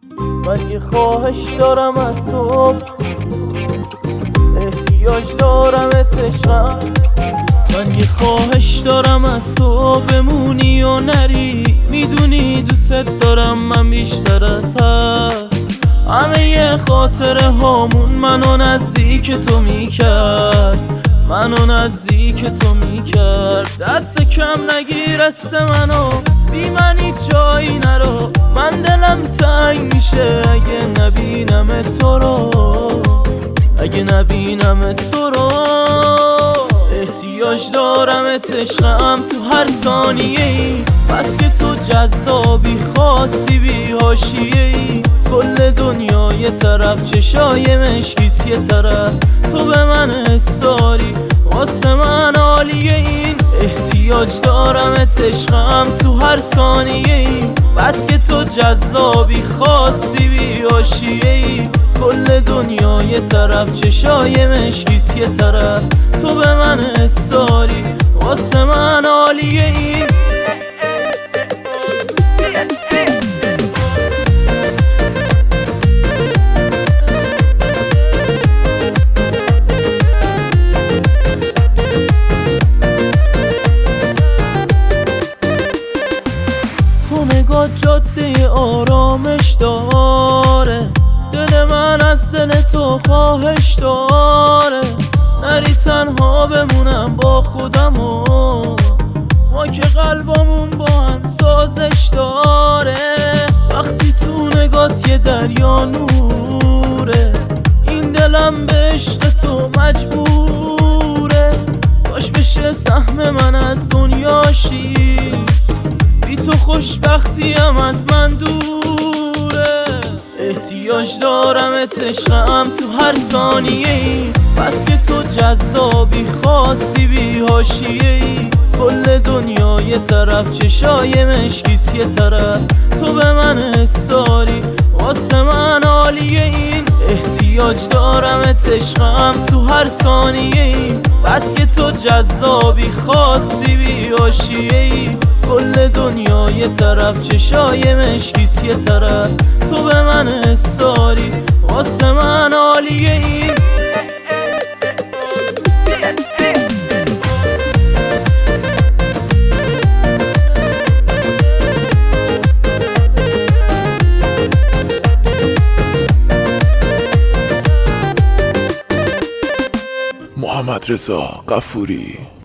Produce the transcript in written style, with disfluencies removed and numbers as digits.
من یه خواهش دارم از تو، احتیاج دارم عشقم. من یه خواهش دارم از تو، بمونی و نری. میدونی دوست دارم من بیشتر از هر همه یه خاطره هامون منو نزدیک تو میکرد، منو نزدیک تو میکرد. دست کم نگیر است منو، بی من هیچ جایی نرو. من دلم تنگ میشه اگه نبینم تو رو، اگه نبینم تو رو. احتیاج دارم عشقم تو هر ثانیه ای، بس که تو جذابی خاصی بی حاشیه‌ای. کل دنیا یه طرف، چشای مشکیت یه طرف، تو به من حساری واسه من عالیه این. احتیاج دارم عشقم تو هر ثانیه ای، بس که تو جذابی خاصی بی حاشیه‌ای. کل دنیا یه طرف، چشای مشکیت یه طرف، تو به من حساری واسه من عالیه این. نگاه جاده آرامش داره، دل من از دل تو خواهش داره. نری تنها بمونم با خودم و ما که قلبمون با هم سازش داره. وقتی تو نگات یه دریا نوره، این دلم به عشق تو مجبوره. کاش بشه سهم من از دنیاشی، بی تو خوشبختیم از من دوره. احتیاج دارم عشقم تو هر ثانیه ای، بس که تو جذابی خاصی بی حاشیه‌ای. کل دنیا یه طرف، چشای مشکیت یه طرف، تو به من حساری واسه من عالیه این. احتیاج دارم عشقم تو هر ثانیه ای، بس که تو جذابی خاصی بی حاشیه‌ای. کل دنیا یه طرف، چشای مشکیت یه طرف، تو به من حساری واسه من عالیه این. محمد رضا غفوری.